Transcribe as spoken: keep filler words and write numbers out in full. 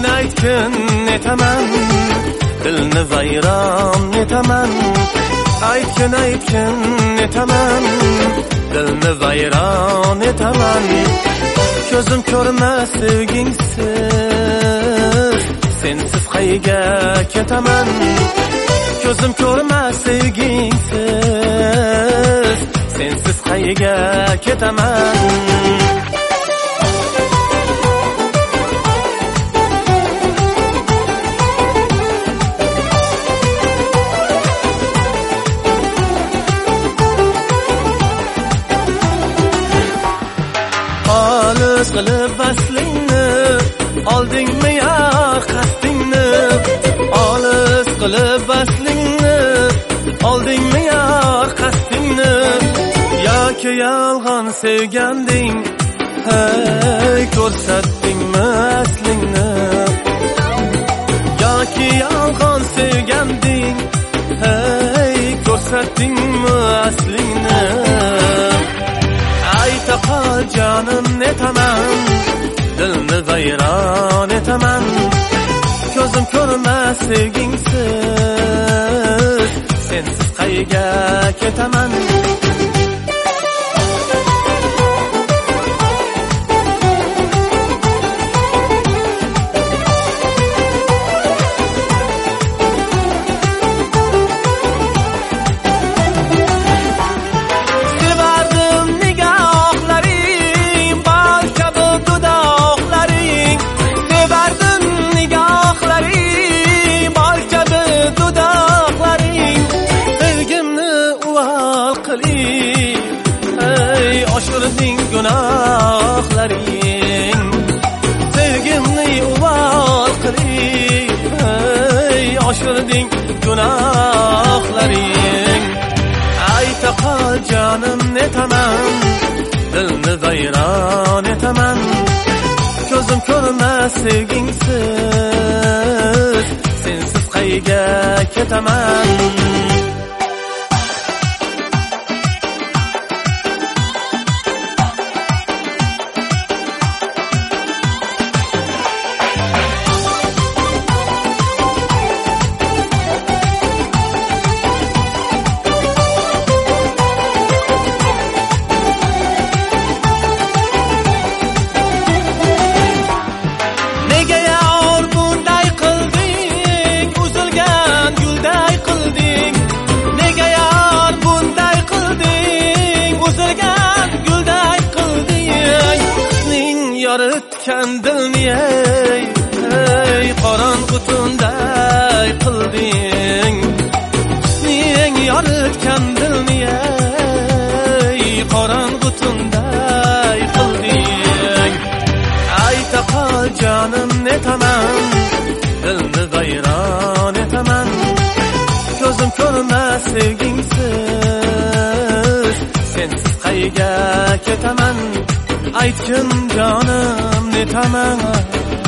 aytgin aytgin netaman, dilni vayron etaman. Aytgin aytgin netaman, dilni vayron etaman. Ko'zim ko'rmas sevgingsiz, sensiz qayga ketaman. Ko'zim ko'rmas sevgingsiz, sensiz qayga ketaman. Olis qilib vaslingni, oldingmi ya qasdingni? Olis qilib vaslingni, oldingmi ya qasdingni? Yoki yolg'on sevganding, hey ko'rsatdingmi aslingni? Yoki yolg'on sevganding, hey ko'rsatdingmi aslingni? Ayta qol jonim netaman, dilni vayron etaman. Ko'zim ko'rmas sevgingsiz, sensiz qayga ketaman. Ey oshirding gunohlaring, sevgimni uvol qiling. Ey oshirding gunohlaring. Ayta qol jonim netaman, dilni vayron etaman. Ko'zim ko'rmas sevgingsiz, sensiz qayga ketaman. Yoritgan dilni ey, ey qorong'u tunday qilding. Sen yoritgan dilni ey, qorong'u tunday qilding. Ayta qol jonim netaman, dilni vayron etaman. Ko'zim ko'rmas sevgingsiz, sensiz qayga ketaman. Aytgin jonim netaman,